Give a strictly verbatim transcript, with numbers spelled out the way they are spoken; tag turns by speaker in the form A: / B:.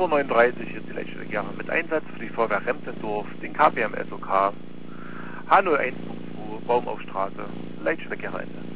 A: Uhr neununddreißig ist die Leitstelle mit Einsatz für die Feuerwehr Remsendorf, den K P M S O K, H null eins Punkt zwei, Baumaufstraße, Leitstelle Ende.